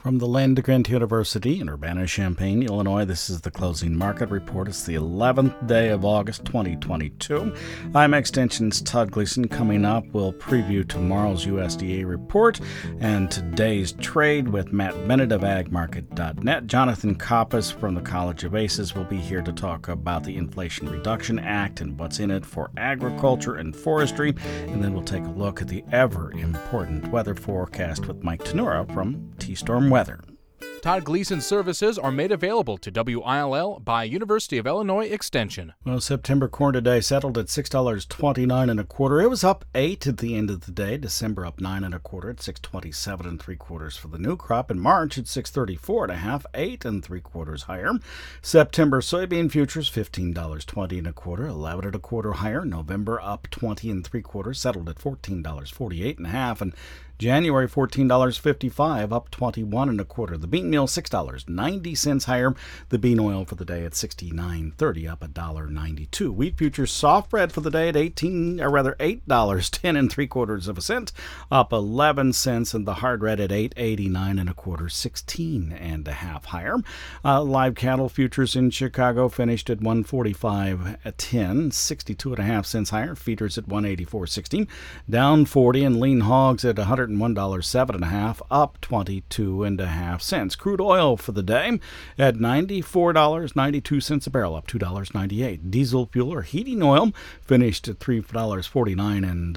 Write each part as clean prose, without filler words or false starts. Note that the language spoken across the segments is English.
From the Land-Grant University in Urbana-Champaign, Illinois, this is the Closing Market Report. It's the 11th day of August 2022. I'm Extension's Todd Gleason. Coming up, we'll preview tomorrow's USDA report and today's trade with Matt Bennett of agmarket.net. Jonathan Koppas from the College of Aces will be here to talk about the Inflation Reduction Act and what's in it for agriculture and forestry. And then we'll take a look at the ever-important weather forecast with Mike Tenura from T-Storm Weather. Todd Gleason's services are made available to WILL by University of Illinois Extension. Well, September corn today settled at $6.29 1/4. It was up 8 at the end of the day. December up 9 1/4 at $6.27 3/4 for the new crop. In March at $6.34 1/2, 8 3/4 higher. September soybean futures $15.20 1/4, 11 1/4 higher. November up 20 3/4, settled at $14.48 1/2, and January $14.55, up 21 1/4. The bean meal $6.90 higher. The bean oil for the day at 69.30, up $1.92. Wheat futures soft bread for the day at $8.10 3/4 up 11 cents, and the hard red at 8.89 1/4, 16 1/2 higher. Live cattle futures in Chicago finished at 145.10, 62 1/2 cents higher. Feeders at 184.16, down 40, and lean hogs at $101.07 1/2, up 22 1/2 cents. Crude oil for the day at $94.92 a barrel, up $2.98. Diesel fuel or heating oil finished at $3.49 and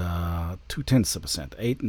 0.2%, 8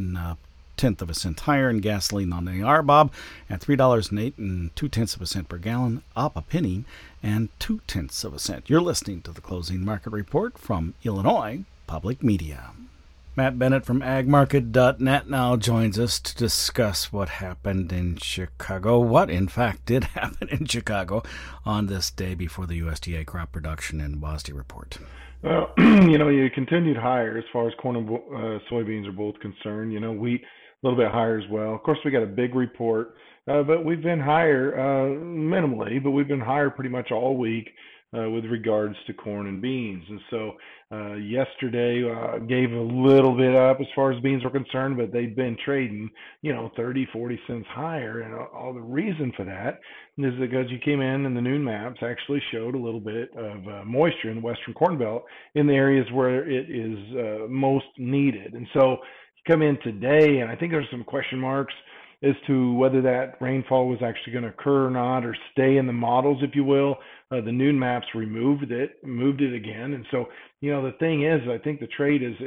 1/10 cent higher. And gasoline on the RBOB at $3.08 and 0.2% per gallon, up a penny and 0.2 cent. You're listening to the Closing Market Report from Illinois Public Media. Matt Bennett from agmarket.net now joins us to discuss what happened in Chicago, what in fact did happen in Chicago on this day before the USDA crop production and WASDE report. Well, you continued higher as far as corn and soybeans are both concerned. Wheat a little bit higher as well. Of course, we got a big report, but we've been higher minimally, but we've been higher pretty much all week with regards to corn and beans. And so yesterday gave a little bit up as far as beans are concerned, but they've been trading, 30, 40 cents higher. And all the reason for that is because you came in and the noon maps actually showed a little bit of moisture in the Western Corn Belt in the areas where it is most needed. And so you come in today, and I think there's some question marks as to whether that rainfall was actually going to occur or not, or stay in the models, if you will. The noon maps moved it again. And so, the thing is, I think the trade is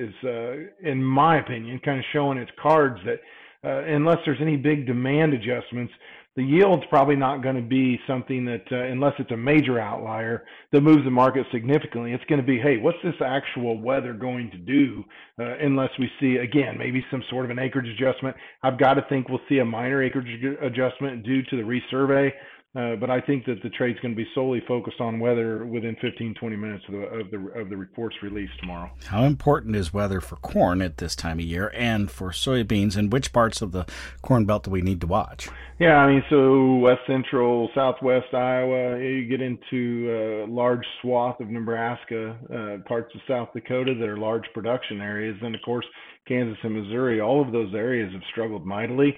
in my opinion, kind of showing its cards that unless there's any big demand adjustments, the yield's probably not going to be something that, unless it's a major outlier that moves the market significantly, it's going to be, hey, what's this actual weather going to do? Unless we see, again, maybe some sort of an acreage adjustment. I've got to think we'll see a minor acreage adjustment due to the resurvey. But I think that the trade's going to be solely focused on weather within 15, 20 minutes of the report's release tomorrow. How important is weather for corn at this time of year and for soybeans, and which parts of the Corn Belt do we need to watch? Yeah, so west central, southwest Iowa, you get into a large swath of Nebraska, parts of South Dakota that are large production areas, and of course Kansas and Missouri. All of those areas have struggled mightily.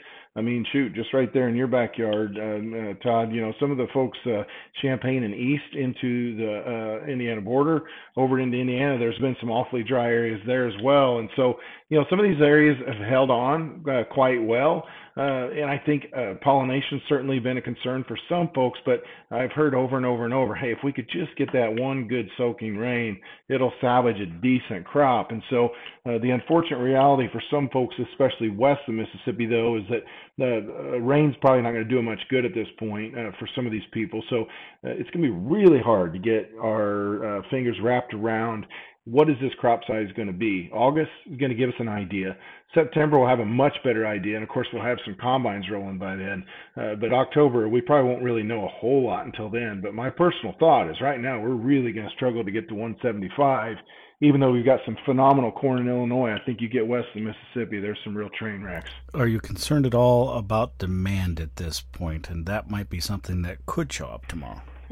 Just right there in your backyard, Todd, some of the folks, Champaign and east into the Indiana border, over into Indiana, there's been some awfully dry areas there as well. And so, some of these areas have held on quite well. And I think pollination's certainly been a concern for some folks, but I've heard over and over and over, hey, if we could just get that one good soaking rain, it'll salvage a decent crop. And so the unfortunate reality for some folks, especially west of Mississippi, though, is that the rain's probably not going to do much good at this point for some of these people. So it's going to be really hard to get our fingers wrapped around what is this crop size going to be. August is going to give us an idea. September we'll have a much better idea, and of course we'll have some combines rolling by then. But October, we probably won't really know a whole lot until then. But my personal thought is right now we're really going to struggle to get to 175, even though we've got some phenomenal corn in Illinois. I think you get west of Mississippi, there's some real train wrecks. Are you concerned at all about demand at this point? And that might be something that could show up tomorrow.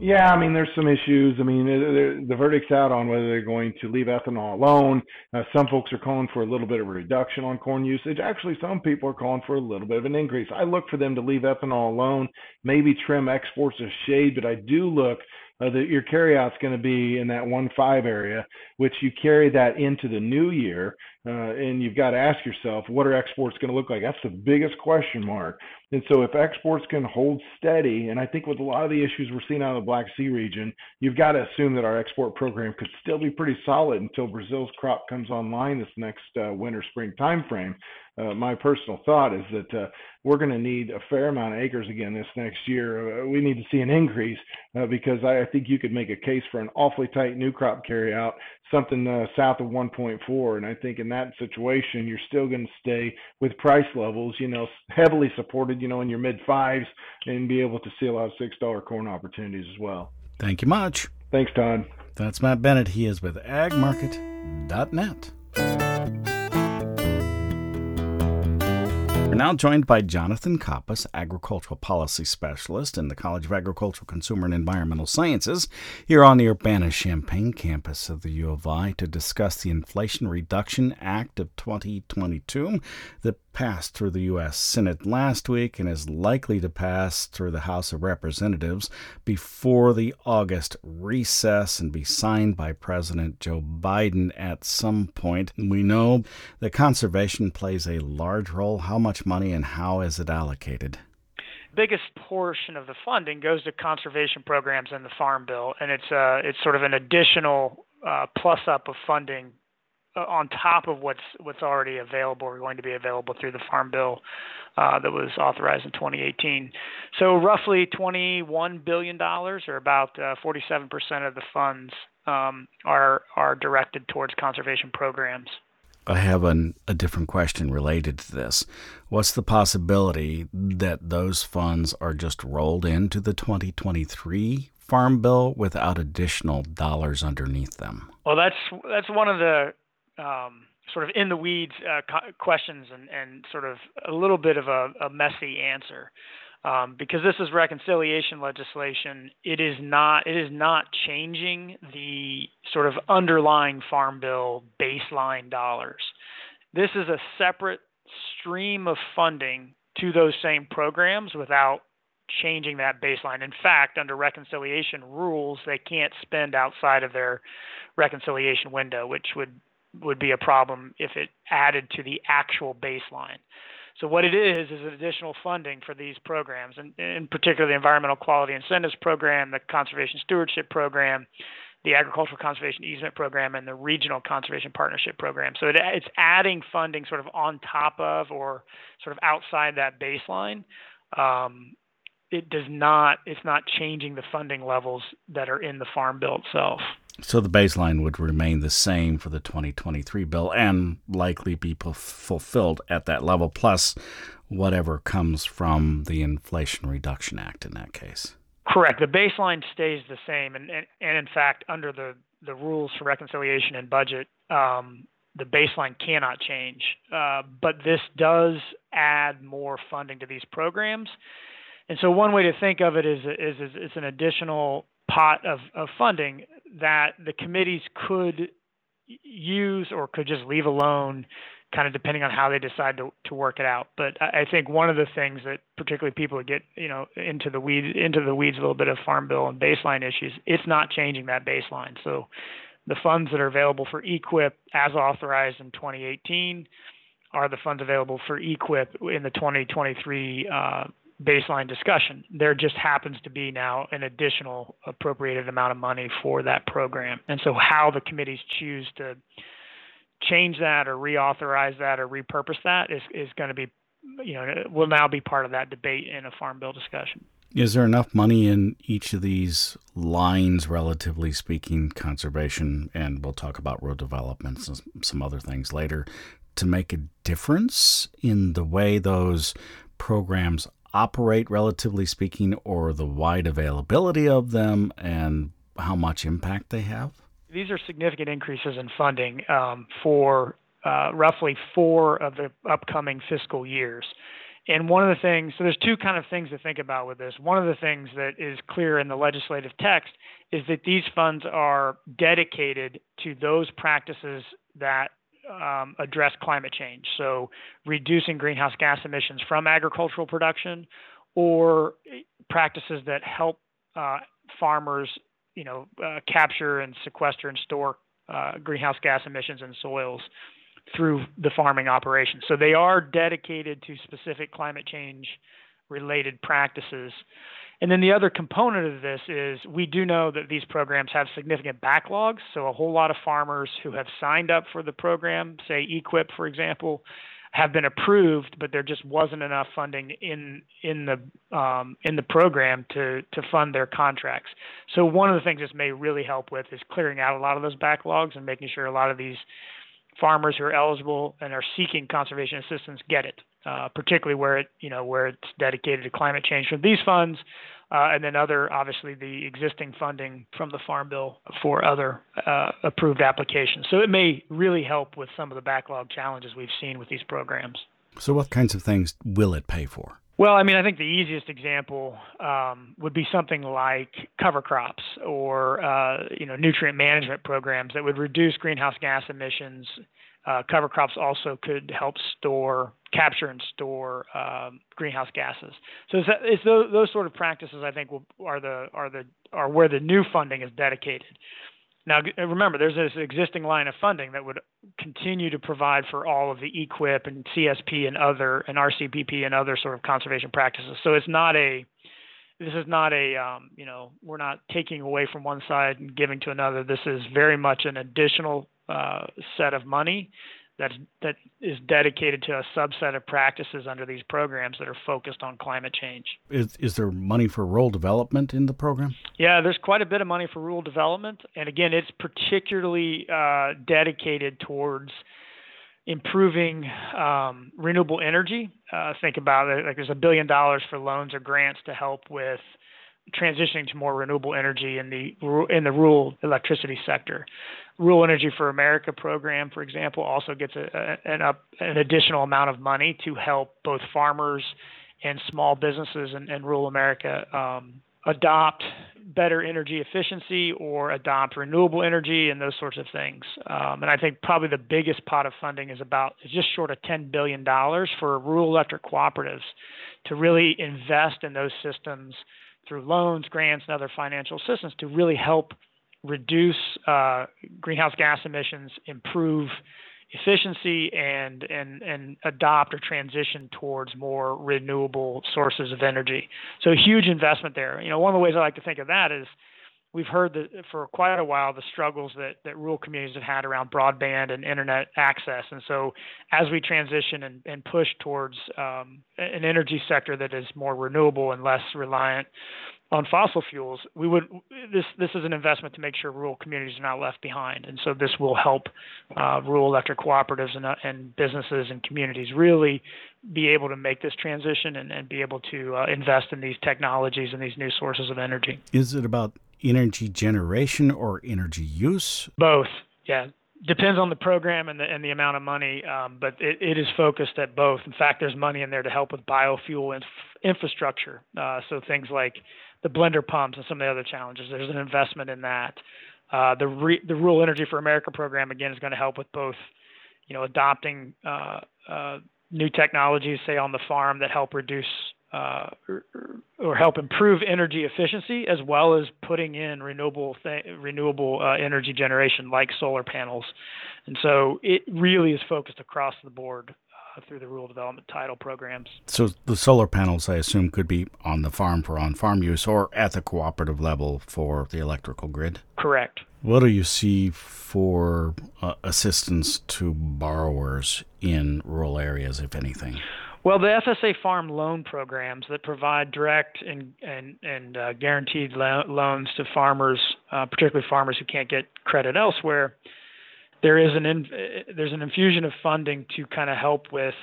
Yeah, I mean, there's some issues. I mean, the verdict's out on whether they're going to leave ethanol alone. Some folks are calling for a little bit of a reduction on corn usage. Actually, some people are calling for a little bit of an increase. I look for them to leave ethanol alone, maybe trim exports a shade, but I do look that your carryout's going to be in that 1.5 area, which you carry that into the new year, and you've got to ask yourself, what are exports going to look like? That's the biggest question mark. And so if exports can hold steady, and I think with a lot of the issues we're seeing out of the Black Sea region, you've got to assume that our export program could still be pretty solid until Brazil's crop comes online this next winter spring timeframe. My personal thought is that we're going to need a fair amount of acres again this next year. We need to see an increase because I think you could make a case for an awfully tight new crop carryout, something south of 1.4. And I think in that situation, you're still going to stay with price levels, heavily supported, in your mid fives, and be able to see a lot of $6 corn opportunities as well. Thank you much. Thanks, Todd. That's Matt Bennett. He is with agmarket.net. We're now joined by Jonathan Copus, Agricultural Policy Specialist in the College of Agricultural, Consumer, and Environmental Sciences, here on the Urbana-Champaign campus of the U of I to discuss the Inflation Reduction Act of 2022 that passed through the U.S. Senate last week and is likely to pass through the House of Representatives before the August recess and be signed by President Joe Biden at some point. We know that conservation plays a large role. How much money and how is it allocated? Biggest portion of the funding goes to conservation programs in the Farm Bill, and it's sort of an additional plus up of funding on top of what's already available or going to be available through the Farm Bill that was authorized in 2018. So roughly $21 billion, or about 47% of the funds, are directed towards conservation programs. I have a different question related to this. What's the possibility that those funds are just rolled into the 2023 Farm Bill without additional dollars underneath them? Well, that's one of the sort of in the weeds questions and sort of a little bit of a messy answer. Because this is reconciliation legislation, it is not changing the sort of underlying Farm Bill baseline dollars. This is a separate stream of funding to those same programs without changing that baseline. In fact, under reconciliation rules, they can't spend outside of their reconciliation window, which would be a problem if it added to the actual baseline. So what it is additional funding for these programs, and in particular the Environmental Quality Incentives Program, the Conservation Stewardship Program, the Agricultural Conservation Easement Program, and the Regional Conservation Partnership Program. So it's adding funding sort of on top of or sort of outside that baseline. It's not changing the funding levels that are in the Farm Bill itself. So the baseline would remain the same for the 2023 bill and likely be fulfilled at that level, plus whatever comes from the Inflation Reduction Act in that case. Correct. The baseline stays the same. And in fact, under the rules for reconciliation and budget, the baseline cannot change. But this does add more funding to these programs. And so one way to think of it is it's an additional pot of funding that the committees could use or could just leave alone, kind of depending on how they decide to work it out. But I think one of the things that particularly people would get into the weeds a little bit of Farm Bill and baseline issues, it's not changing that baseline. So the funds that are available for EQIP as authorized in 2018 are the funds available for EQIP in the 2023 baseline discussion. There just happens to be now an additional appropriated amount of money for that program. And so how the committees choose to change that or reauthorize that or repurpose that is going to be, will now be part of that debate in a Farm Bill discussion. Is there enough money in each of these lines, relatively speaking, conservation, and we'll talk about road development and some other things later, to make a difference in the way those programs operate, relatively speaking, or the wide availability of them and how much impact they have? These are significant increases in funding for roughly 4 of the upcoming fiscal years. And one of the things, so there's two kind of things to think about with this. One of the things that is clear in the legislative text is that these funds are dedicated to those practices that address climate change. So reducing greenhouse gas emissions from agricultural production, or practices that help farmers, capture and sequester and store greenhouse gas emissions in soils through the farming operation. So they are dedicated to specific climate change related practices. And then the other component of this is we do know that these programs have significant backlogs. So a whole lot of farmers who have signed up for the program, say EQIP, for example, have been approved, but there just wasn't enough funding in the program to fund their contracts. So one of the things this may really help with is clearing out a lot of those backlogs and making sure a lot of these farmers who are eligible and are seeking conservation assistance get it, particularly where it's dedicated to climate change from these funds, and then obviously the existing funding from the Farm Bill for other approved applications. So it may really help with some of the backlog challenges we've seen with these programs. So what kinds of things will it pay for? Well, I think the easiest example would be something like cover crops or nutrient management programs that would reduce greenhouse gas emissions. Cover crops also could help capture and store greenhouse gases. So it's those sort of practices I think are where the new funding is dedicated. Now, remember, there's this existing line of funding that would continue to provide for all of the EQIP and CSP and RCPP and other sort of conservation practices. So this is not we're not taking away from one side and giving to another. This is very much an additional set of money that is dedicated to a subset of practices under these programs that are focused on climate change. Is there money for rural development in the program? Yeah, there's quite a bit of money for rural development. And again, it's particularly dedicated towards improving renewable energy. Think about it, like there's $1 billion for loans or grants to help with transitioning to more renewable energy in the rural electricity sector. Rural Energy for America program, for example, also gets an additional amount of money to help both farmers and small businesses in rural America adopt better energy efficiency or adopt renewable energy and those sorts of things. And I think probably the biggest pot of funding is just short of $10 billion for rural electric cooperatives to really invest in those systems through loans, grants, and other financial assistance to really help reduce greenhouse gas emissions, improve efficiency, and adopt or transition towards more renewable sources of energy. So a huge investment there. One of the ways I like to think of that is we've heard that for quite a while the struggles that rural communities have had around broadband and internet access. And so as we transition and push towards an energy sector that is more renewable and less reliant on fossil fuels, this is an investment to make sure rural communities are not left behind. And so this will help rural electric cooperatives and businesses and communities really be able to make this transition and be able to invest in these technologies and these new sources of energy. Is it about energy generation or energy use? Both, yeah. Depends on the program and the amount of money, but it is focused at both. In fact, there's money in there to help with biofuel infrastructure. So things like the blender pumps and some of the other challenges. There's an investment in that. The Rural Energy for America program, again, is going to help with both, adopting new technologies, say on the farm, that help reduce or help improve energy efficiency, as well as putting in renewable energy generation like solar panels. And so it really is focused across the board through the rural development title programs. So the solar panels, I assume, could be on the farm for on-farm use or at the cooperative level for the electrical grid? Correct. What do you see for assistance to borrowers in rural areas, if anything? Well, the FSA farm loan programs that provide direct and guaranteed loans to farmers, particularly farmers who can't get credit elsewhere, there's an infusion of funding to kind of help with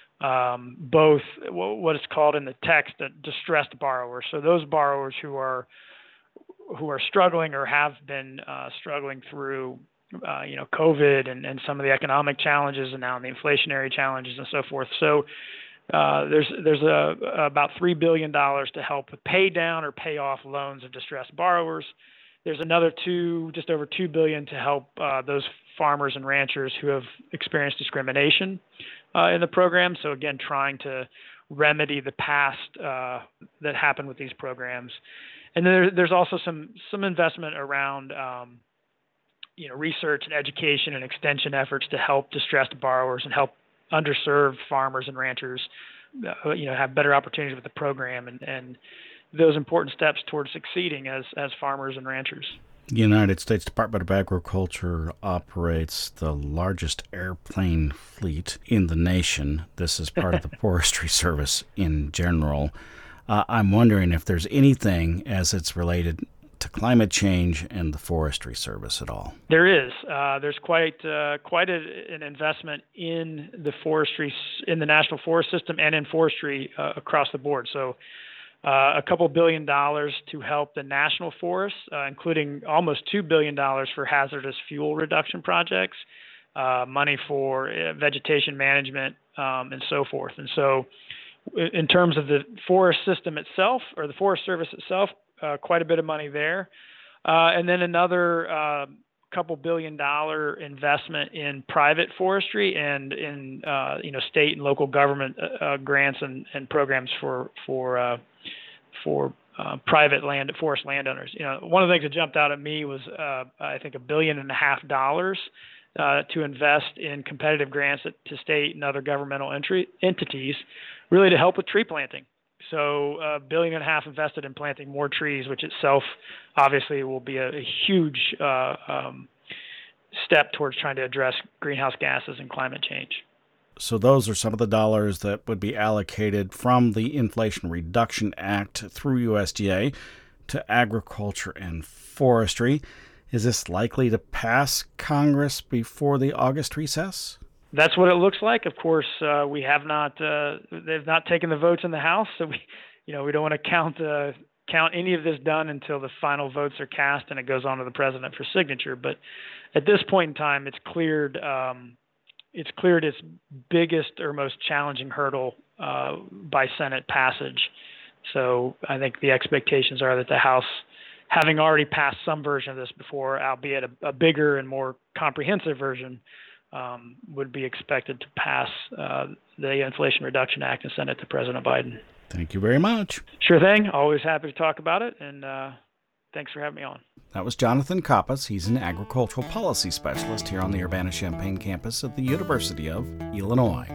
both what is called in the text distressed borrowers. So those borrowers who are struggling or have been struggling through COVID and some of the economic challenges and now the inflationary challenges and so forth. So There's about $3 billion to help with pay down or pay off loans of distressed borrowers. There's another just over $2 billion to help those farmers and ranchers who have experienced discrimination in the program. So again, trying to remedy the past that happened with these programs. And then there's also some investment around research and education and extension efforts to help distressed borrowers and help underserved farmers and ranchers have better opportunities with the program and those important steps towards succeeding as farmers and ranchers. The United States Department of Agriculture operates the largest airplane fleet in the nation. This is part of the Forestry Service in general. I'm wondering if there's anything as it's related to climate change and the Forestry Service at all. There is. There's quite an investment in the National Forest System and in forestry across the board. So a couple $1 billion to help the national forests, including almost $2 billion for hazardous fuel reduction projects, money for vegetation management, and so forth. And so in terms of the forest system itself, or the Forest Service itself, quite a bit of money there. And then another couple $1 billion investment in private forestry and in state and local government grants and programs for private forest landowners. One of the things that jumped out at me was I think $1.5 billion to invest in competitive grants to state and other governmental entities, really to help with tree planting. So $1.5 billion invested in planting more trees, which itself obviously will be a huge step towards trying to address greenhouse gases and climate change. So those are some of the dollars that would be allocated from the Inflation Reduction Act through USDA to agriculture and forestry. Is this likely to pass Congress before the August recess? That's what it looks like. Of course, we have not. They've not taken the votes in the House, so we don't want to count any of this done until the final votes are cast and it goes on to the president for signature. But at this point in time, it's cleared its biggest or most challenging hurdle by Senate passage. So I think the expectations are that the House, having already passed some version of this before, albeit a bigger and more comprehensive version, would be expected to pass the Inflation Reduction Act and send it to President Biden. Thank you very much. Sure thing. Always happy to talk about it, and thanks for having me on. That was Jonathan Koppas. He's an agricultural policy specialist here on the Urbana-Champaign campus at the University of Illinois.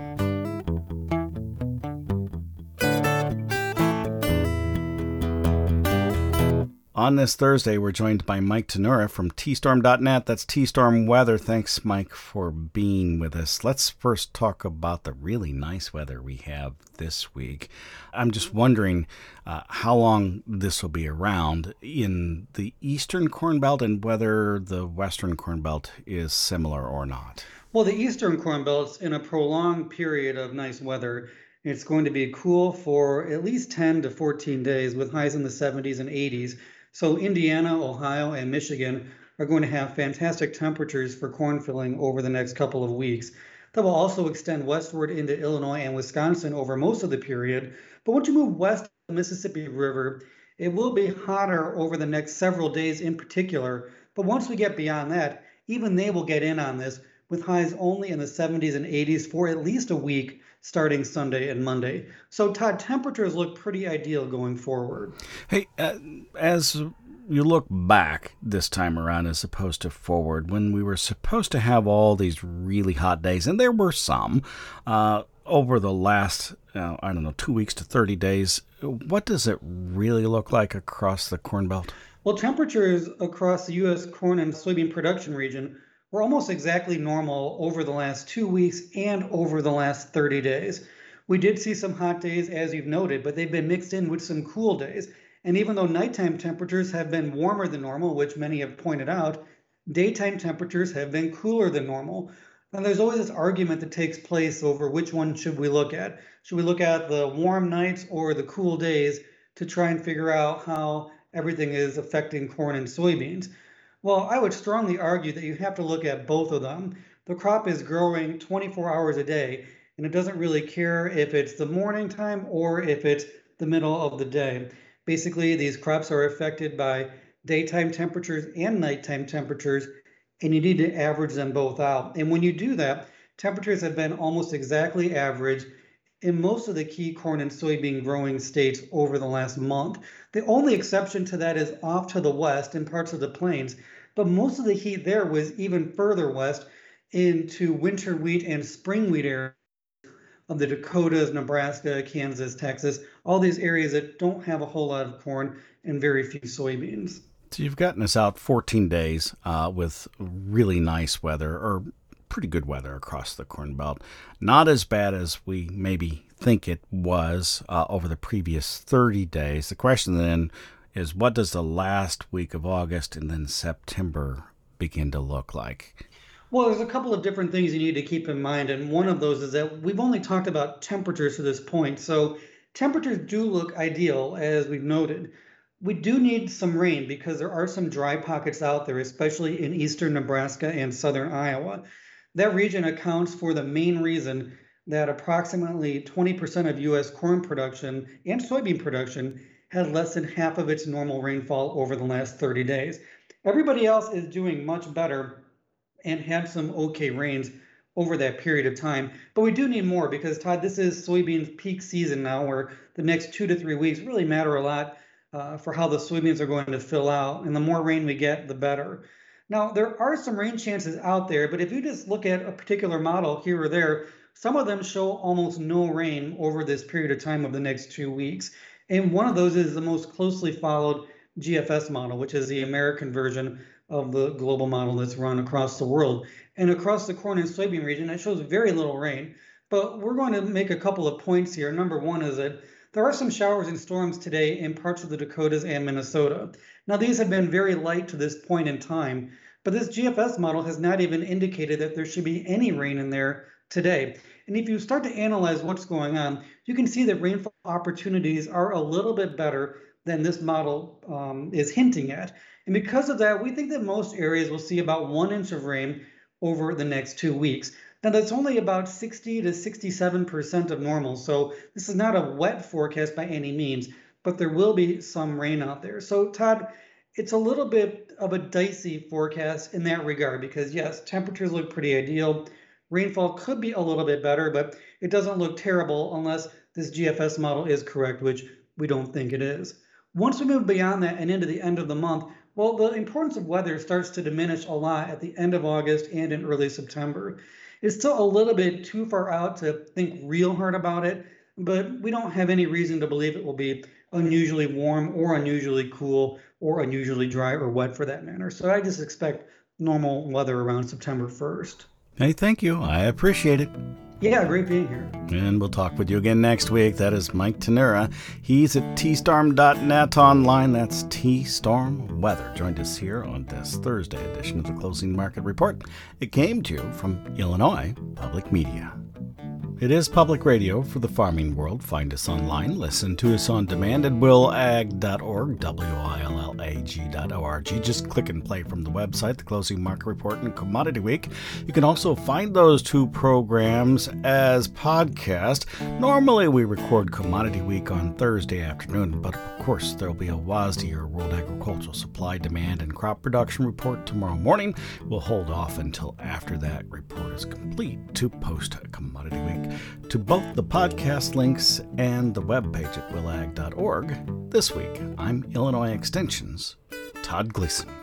On this Thursday, we're joined by Mike Tanura from tstorm.net. That's T-Storm Weather. Thanks, Mike, for being with us. Let's first talk about the really nice weather we have this week. I'm just wondering how long this will be around in the eastern Corn Belt and whether the western Corn Belt is similar or not. Well, the eastern Corn Belt's in a prolonged period of nice weather. It's going to be cool for at least 10 to 14 days with highs in the 70s and 80s. So Indiana, Ohio, and Michigan are going to have fantastic temperatures for corn filling over the next couple of weeks. That will also extend westward into Illinois and Wisconsin over most of the period. But once you move west of the Mississippi River, it will be hotter over the next several days in particular. But once we get beyond that, even they will get in on this with highs only in the 70s and 80s for at least a week starting Sunday and Monday. So, Todd, temperatures look pretty ideal going forward. Hey, as you look back this time around as opposed to forward, when we were supposed to have all these really hot days, and there were some, over the last, 2 weeks to 30 days, what does it really look like across the Corn Belt? Well, temperatures across the U.S. corn and soybean production region were almost exactly normal over the last 2 weeks and over the last 30 days. We did see some hot days, as you've noted, but they've been mixed in with some cool days. And even though nighttime temperatures have been warmer than normal, which many have pointed out, daytime temperatures have been cooler than normal. And there's always this argument that takes place over which one should we look at. Should we look at the warm nights or the cool days to try and figure out how everything is affecting corn and soybeans? Well, I would strongly argue that you have to look at both of them. The crop is growing 24 hours a day, and it doesn't really care if it's the morning time or if it's the middle of the day. Basically, these crops are affected by daytime temperatures and nighttime temperatures, and you need to average them both out. And when you do that, temperatures have been almost exactly average in most of the key corn and soybean growing states over the last month. The only exception to that is off to the west in parts of the plains, but most of the heat there was even further west into winter wheat and spring wheat areas of the Dakotas, Nebraska, Kansas, Texas, all these areas that don't have a whole lot of corn and very few soybeans. So you've gotten us out 14 days with really nice weather, or pretty good weather across the Corn Belt. Not as bad as we maybe think it was over the previous 30 days. The question then is, what does the last week of August and then September begin to look like? Well, there's a couple of different things you need to keep in mind, and one of those is that we've only talked about temperatures to this point. So temperatures do look ideal, as we've noted. We do need some rain because there are some dry pockets out there, especially in eastern Nebraska and southern Iowa. That region accounts for the main reason that approximately 20% of U.S. corn production and soybean production had less than half of its normal rainfall over the last 30 days. Everybody else is doing much better and had some okay rains over that period of time. But we do need more because, Todd, this is soybeans peak season now, where the next 2 to 3 weeks really matter a lot for how the soybeans are going to fill out. And the more rain we get, the better. Now, there are some rain chances out there, but if you just look at a particular model here or there, some of them show almost no rain over this period of time of the next 2 weeks. And one of those is the most closely followed GFS model, which is the American version of the global model that's run across the world. And across the corn and soybean region, it shows very little rain. But we're going to make a couple of points here. Number one is that there are some showers and storms today in parts of the Dakotas and Minnesota. Now, these have been very light to this point in time, but this GFS model has not even indicated that there should be any rain in there today. And if you start to analyze what's going on, you can see that rainfall opportunities are a little bit better than this model is hinting at. And because of that, we think that most areas will see about 1 inch of rain over the next 2 weeks. Now, that's only about 60 to 67% of normal. So this is not a wet forecast by any means, but there will be some rain out there. So, Todd, it's a little bit of a dicey forecast in that regard because, yes, temperatures look pretty ideal. Rainfall could be a little bit better, but it doesn't look terrible unless this GFS model is correct, which we don't think it is. Once we move beyond that and into the end of the month, well, the importance of weather starts to diminish a lot at the end of August and in early September. It's still a little bit too far out to think real hard about it, but we don't have any reason to believe it will be unusually warm or unusually cool or unusually dry or wet for that matter. So I just expect normal weather around September 1st. Hey, thank you. I appreciate it. Yeah, great being here. And we'll talk with you again next week. That is Mike Tenura. He's at tstorm.net online. That's T-Storm Weather. Joined us here on this Thursday edition of the Closing Market Report. It came to you from Illinois Public Media. It is public radio for the farming world. Find us online. Listen to us on demand at willag.org, willag.org. Just click and play from the website, the Closing Market Report and Commodity Week. You can also find those two programs as podcast. Normally we record Commodity Week on Thursday afternoon, but of course there'll be a WASDE, or World Agricultural Supply Demand and Crop Production Report, tomorrow morning. We'll hold off until after that report is complete to post Commodity Week to both the podcast links and the webpage at willag.org. This week, I'm Illinois Extension's Todd Gleason.